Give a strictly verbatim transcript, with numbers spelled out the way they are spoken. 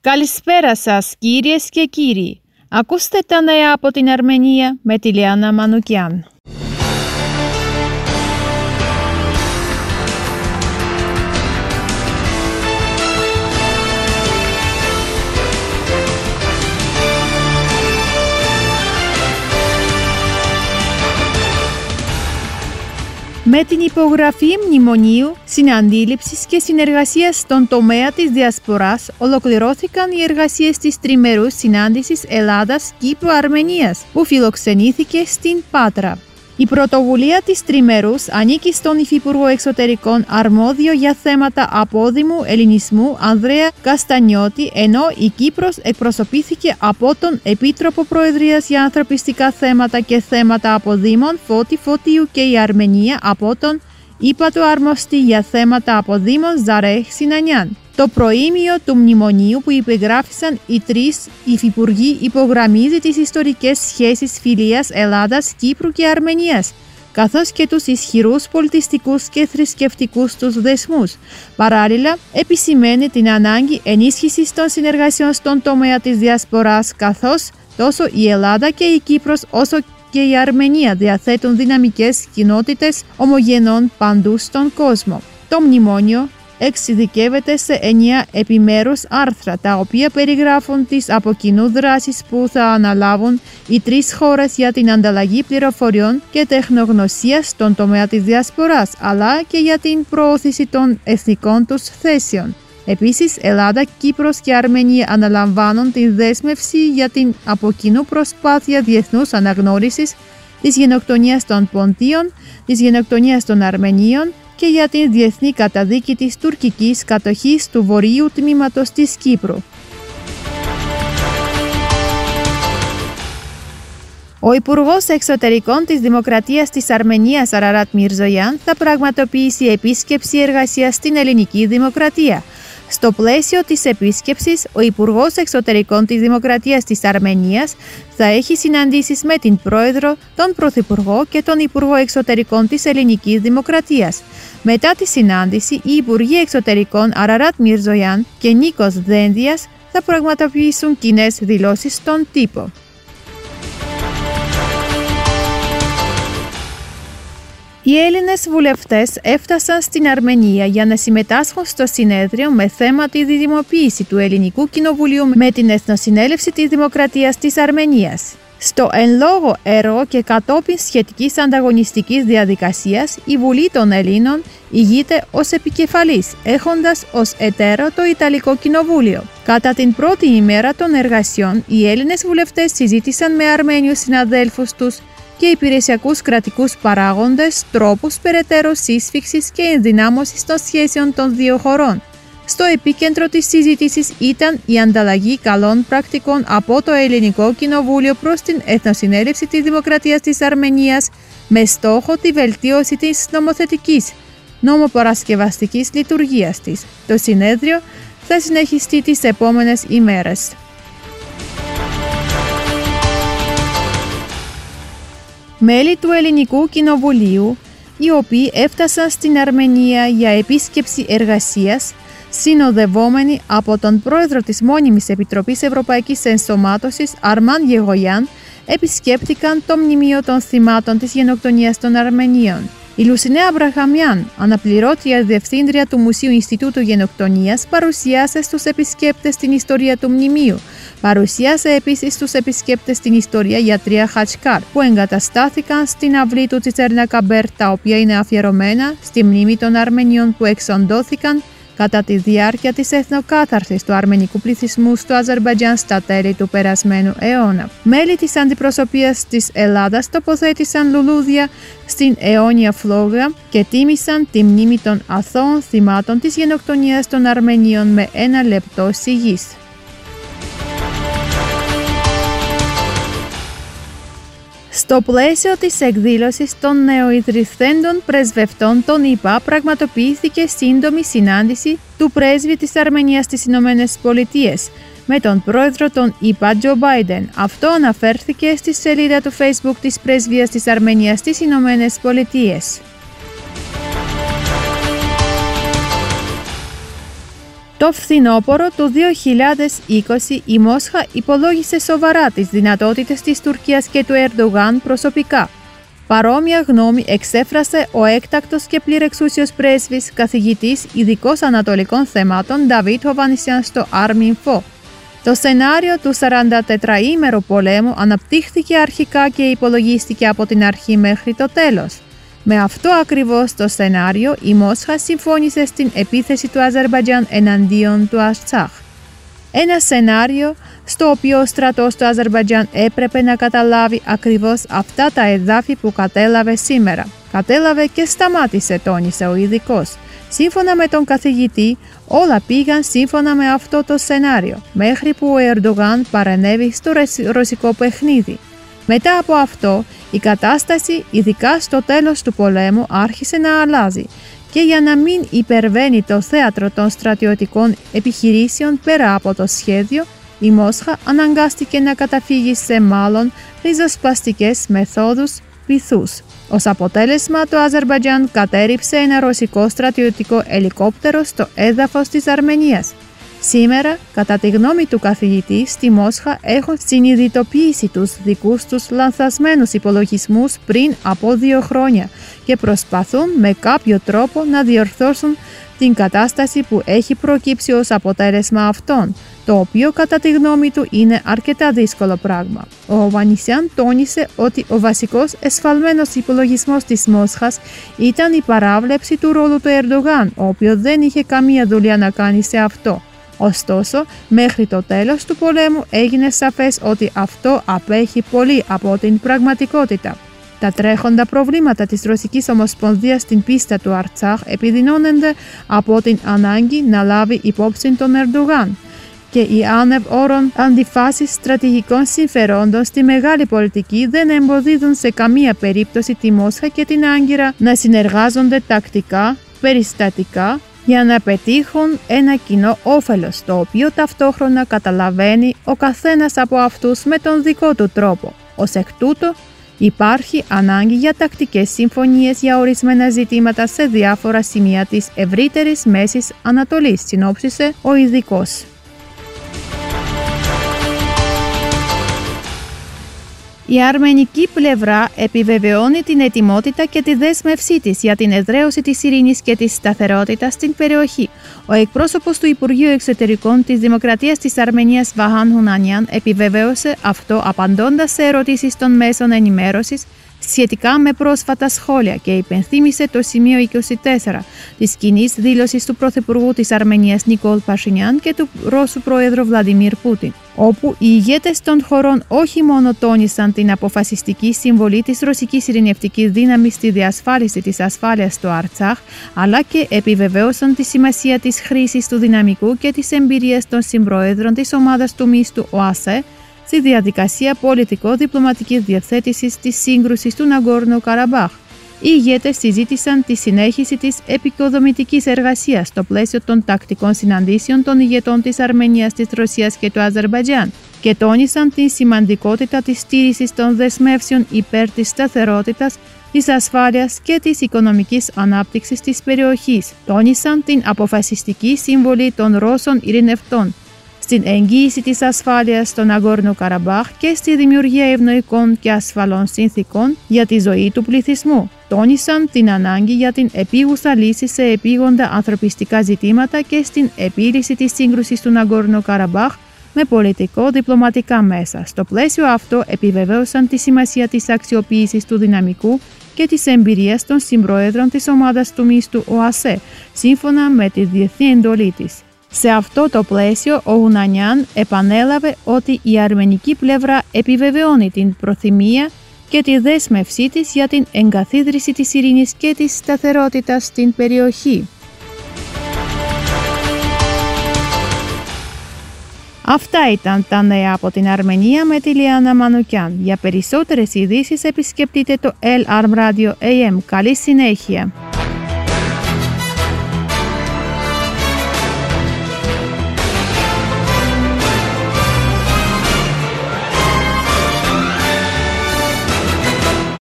Καλησπέρα σας κύριες και κύριοι. Ακούστε τα νέα από την Αρμενία με τη Λιάννα Μανουκιάν. Με την υπογραφή μνημονίου συναντήληψης και συνεργασίας στον τομέα της διασποράς ολοκληρώθηκαν οι εργασίες της τριμερούς συνάντησης Ελλάδας-Κύπρου-Αρμενίας που φιλοξενήθηκε στην Πάτρα. Η πρωτοβουλία της τριμερούς ανήκει στον Υφυπουργό Εξωτερικών αρμόδιο για θέματα απόδημου ελληνισμού Ανδρέα Καστανιώτη, ενώ η Κύπρος εκπροσωπήθηκε από τον Επίτροπο Προεδρίας για ανθρωπιστικά θέματα και θέματα αποδήμων Φώτη Φωτίου και η Αρμενία από τον ύπατο αρμοστή για θέματα αποδήμων Ζαρέχ Σινανιάν. Το προήμιο του μνημονίου που υπεγράφησαν οι τρεις υφυπουργοί υπογραμμίζει τις ιστορικές σχέσεις φιλίας Ελλάδας, Κύπρου και Αρμενίας, καθώς και τους ισχυρούς πολιτιστικούς και θρησκευτικούς τους δεσμούς. Παράλληλα, επισημαίνει την ανάγκη ενίσχυσης των συνεργασιών στον τομέα της διασποράς, καθώς τόσο η Ελλάδα και η Κύπρος όσο και η Αρμενία διαθέτουν δυναμικές κοινότητες ομογενών παντού στον κόσμο. Το μνημόνιο εξειδικεύεται σε εννέα επιμέρους άρθρα, τα οποία περιγράφουν τις από κοινού δράσεις που θα αναλάβουν οι τρεις χώρες για την ανταλλαγή πληροφοριών και τεχνογνωσίας στον τομέα της διασποράς, αλλά και για την προώθηση των εθνικών τους θέσεων. Επίσης, Ελλάδα, Κύπρος και Αρμενία αναλαμβάνουν τη δέσμευση για την από κοινού προσπάθεια διεθνούς αναγνώρισης της γενοκτονίας των Ποντίων, της γενοκτονίας των Αρμενίων και για την διεθνή καταδίκη της τουρκικής κατοχής του βορείου τμήματος της Κύπρου. Ο Υπουργός Εξωτερικών της Δημοκρατίας της Αρμενίας Αραράτ Μιρζογιάν θα πραγματοποιήσει επίσκεψη εργασίας στην ελληνική δημοκρατία. Στο πλαίσιο της επίσκεψης, ο Υπουργός Εξωτερικών της Δημοκρατίας της Αρμενίας θα έχει συναντήσεις με την Πρόεδρο, τον Πρωθυπουργό και τον Υπουργό Εξωτερικών της Ελληνικής Δημοκρατίας. Μετά τη συνάντηση, οι Υπουργοί Εξωτερικών Αραράτ Μιρζογιάν και Νίκος Δένδιας θα πραγματοποιήσουν κοινές δηλώσεις στον τύπο. Οι Έλληνες βουλευτές έφτασαν στην Αρμενία για να συμμετάσχουν στο συνέδριο με θέμα τη διδημοποίηση του Ελληνικού Κοινοβουλίου με την Εθνοσυνέλευση της Δημοκρατίας της Αρμενίας. Στο εν λόγω έργο και κατόπιν σχετικής ανταγωνιστικής διαδικασίας, η Βουλή των Ελλήνων ηγείται ως επικεφαλής, έχοντας ως εταίρο το Ιταλικό Κοινοβούλιο. Κατά την πρώτη ημέρα των εργασιών, οι Έλληνες βουλευτές συζήτησαν με Αρμένιους συναδέλφους τους και υπηρεσιακούς κρατικούς παράγοντες τρόπους περαιτέρω σύσφιξης και ενδυνάμωσης των σχέσεων των δύο χωρών. Στο επίκεντρο της συζήτησης ήταν η ανταλλαγή καλών πρακτικών από το Ελληνικό Κοινοβούλιο προς την Εθνοσυνέλευση της Δημοκρατίας της Αρμενίας με στόχο τη βελτίωση της νομοθετικής, νομοπαρασκευαστικής λειτουργίας της. Το συνέδριο θα συνεχιστεί τις επόμενες ημέρες. Μέλη του Ελληνικού Κοινοβουλίου, οι οποίοι έφτασαν στην Αρμενία για επίσκεψη εργασίας, συνοδευόμενοι από τον πρόεδρο της Μόνιμης Επιτροπής Ευρωπαϊκής Ενσωμάτωσης Αρμάν Γεγογιάν, επισκέπτηκαν το μνημείο των θυμάτων της γενοκτονίας των Αρμενίων. Η Λουσινέ Αμπραχαμιάν, αναπληρώτρια διευθύντρια του Μουσείου Ινστιτούτου Γενοκτονίας, παρουσίασε στους επισκέπτες την ιστορία του μνημείου. Παρουσίασε επίσης στους επισκέπτες την ιστορία για τρία χατσκάρ που εγκαταστάθηκαν στην αυλή του Τσιτσέρνα Καμπέρ, τα οποία είναι αφιερωμένα στη μνήμη των Αρμενίων που εξοντώθηκαν κατά τη διάρκεια της εθνοκάθαρσης του αρμενικού πληθυσμού στο Αζερμπαϊτζάν στα τέλη του περασμένου αιώνα. Μέλη της αντιπροσωπείας της Ελλάδας τοποθέτησαν λουλούδια στην αιώνια φλόγα και τίμησαν τη μνήμη των αθώων θυμάτων της γενοκτονίας των Αρμενίων με ένα λεπτό σιγής. Στο πλαίσιο της εκδήλωσης των νεοειδρυθέντων πρεσβευτών των ΗΠΑ πραγματοποιήθηκε σύντομη συνάντηση του πρέσβη της Αρμενίας στις Ηνωμένες Πολιτείες με τον πρόεδρο των ΗΠΑ Τζο Μπάιντεν. Αυτό αναφέρθηκε στη σελίδα του Facebook της Πρεσβείας της Αρμενίας στις Ηνωμένες Πολιτείες. Το φθινόπωρο του δύο χιλιάδες είκοσι η Μόσχα υπολόγισε σοβαρά τις δυνατότητες της Τουρκίας και του Ερντογάν προσωπικά. Παρόμοια γνώμη εξέφρασε ο έκτακτος και πληρεξούσιος πρέσβης καθηγητής ειδικός ανατολικών θεμάτων Νταβίτ Χοβαννησιάν στο Arminfo. Το σενάριο του σαραντατετραήμερου πολέμου αναπτύχθηκε αρχικά και υπολογίστηκε από την αρχή μέχρι το τέλος. Με αυτό ακριβώς το σενάριο η Μόσχα συμφώνησε στην επίθεση του Αζερμπαϊτζάν εναντίον του Αρτσάχ. Ένα σενάριο στο οποίο ο στρατός του Αζερμπαϊτζάν έπρεπε να καταλάβει ακριβώς αυτά τα εδάφη που κατέλαβε σήμερα. Κατέλαβε και σταμάτησε, τόνισε ο ειδικός. Σύμφωνα με τον καθηγητή, όλα πήγαν σύμφωνα με αυτό το σενάριο, μέχρι που ο Ερντογάν παρενέβη στο ρωσικό παιχνίδι. Μετά από αυτό, η κατάσταση, ειδικά στο τέλος του πολέμου, άρχισε να αλλάζει και για να μην υπερβαίνει το θέατρο των στρατιωτικών επιχειρήσεων πέρα από το σχέδιο, η Μόσχα αναγκάστηκε να καταφύγει σε μάλλον ριζοσπαστικές μεθόδους βυθούς. Ως αποτέλεσμα, το Αζερμπαϊτζάν κατέρριψε ένα ρωσικό στρατιωτικό ελικόπτερο στο έδαφος της Αρμενίας. Σήμερα, κατά τη γνώμη του καθηγητή, στη Μόσχα έχουν συνειδητοποιήσει τους δικούς τους λανθασμένους υπολογισμούς πριν από δύο χρόνια και προσπαθούν με κάποιο τρόπο να διορθώσουν την κατάσταση που έχει προκύψει ως αποτέλεσμα αυτών, το οποίο κατά τη γνώμη του είναι αρκετά δύσκολο πράγμα. Ο Χοβαννησιάν τόνισε ότι ο βασικός εσφαλμένος υπολογισμός της Μόσχας ήταν η παράβλεψη του ρόλου του Ερντογάν, ο οποίος δεν είχε καμία δουλειά να κάνει σε αυτό. Ωστόσο, μέχρι το τέλος του πολέμου έγινε σαφές ότι αυτό απέχει πολύ από την πραγματικότητα. Τα τρέχοντα προβλήματα της Ρωσικής Ομοσπονδίας στην πίστα του Αρτσάχ επιδεινώνονται από την ανάγκη να λάβει υπόψη τον Ερντογάν και οι άνευ όρων αντιφάσεις στρατηγικών συμφερόντων στη μεγάλη πολιτική δεν εμποδίζουν σε καμία περίπτωση τη Μόσχα και την Άγκυρα να συνεργάζονται τακτικά, περιστατικά, για να πετύχουν ένα κοινό όφελος, το οποίο ταυτόχρονα καταλαβαίνει ο καθένας από αυτούς με τον δικό του τρόπο. Ως εκ τούτου, υπάρχει ανάγκη για τακτικές συμφωνίες για ορισμένα ζητήματα σε διάφορα σημεία της ευρύτερης Μέσης Ανατολής, συνόψισε ο ειδικός. Η αρμενική πλευρά επιβεβαιώνει την ετοιμότητα και τη δέσμευσή της για την εδραίωση της ειρήνης και της σταθερότητας στην περιοχή. Ο εκπρόσωπος του Υπουργείου Εξωτερικών της Δημοκρατίας της Αρμενίας, Βαχάν Χουνανιάν, επιβεβαίωσε αυτό απαντώντας σε ερωτήσεις των μέσων ενημέρωσης σχετικά με πρόσφατα σχόλια και υπενθύμησε το σημείο είκοσι τέσσερα της κοινής δήλωσης του Πρωθυπουργού της Αρμενίας Νικόλ Πασινιάν και του Ρώσου Πρόεδρου Βλαντιμίρ Πούτιν, όπου οι ηγέτες των χωρών όχι μόνο τόνισαν την αποφασιστική συμβολή της ρωσικής ειρηνευτικής δύναμης στη διασφάλιση της ασφάλειας στο Αρτσάχ, αλλά και επιβεβαίωσαν τη σημασία της χρήσης του δυναμικού και της εμπειρίας των συμπροέδρων της ομάδας του μίστου ΟΑΣΕ στη διαδικασία πολιτικό-διπλωματικής διευθέτησης της σύγκρουσης του Ναγκόρνο Καραμπάχ. Οι ηγέτες συζήτησαν τη συνέχιση της επικοδομητικής εργασίας στο πλαίσιο των τακτικών συναντήσεων των ηγετών της Αρμενίας, της Ρωσίας και του Αζερμπαϊτζάν και τόνισαν τη σημαντικότητα της στήρησης των δεσμεύσεων υπέρ της σταθερότητας, της ασφάλειας και της οικονομικής ανάπτυξης της περιοχής. Τόνισαν την αποφασιστική συμβολή των Ρώσων ειρηνευτών στην εγγύηση της ασφάλειας στον Ναγκόρνο Καραμπάχ και στη δημιουργία ευνοϊκών και ασφαλών συνθήκων για τη ζωή του πληθυσμού. Τόνισαν την ανάγκη για την επίγουσα λύση σε επίγοντα ανθρωπιστικά ζητήματα και στην επίλυση της σύγκρουσης του Ναγκόρνο Καραμπάχ με πολιτικό-διπλωματικά μέσα. Στο πλαίσιο αυτό επιβεβαίωσαν τη σημασία της αξιοποίησης του δυναμικού και της εμπειρίας των συμπροέδρων της ομάδας του μίστου ΟΑΣΕ, σύμφωνα με τη διεθνή εντολή της. Σε αυτό το πλαίσιο, ο Χουνανιάν επανέλαβε ότι η αρμενική πλευρά επιβεβαιώνει την προθυμία και τη δέσμευσή της για την εγκαθίδρυση της ειρήνης και της σταθερότητας στην περιοχή. Αυτά ήταν τα νέα από την Αρμενία με τη Λιάννα Μανουκιάν. Για περισσότερες ειδήσεις επισκεφτείτε το L R M Radio A M. Καλή συνέχεια!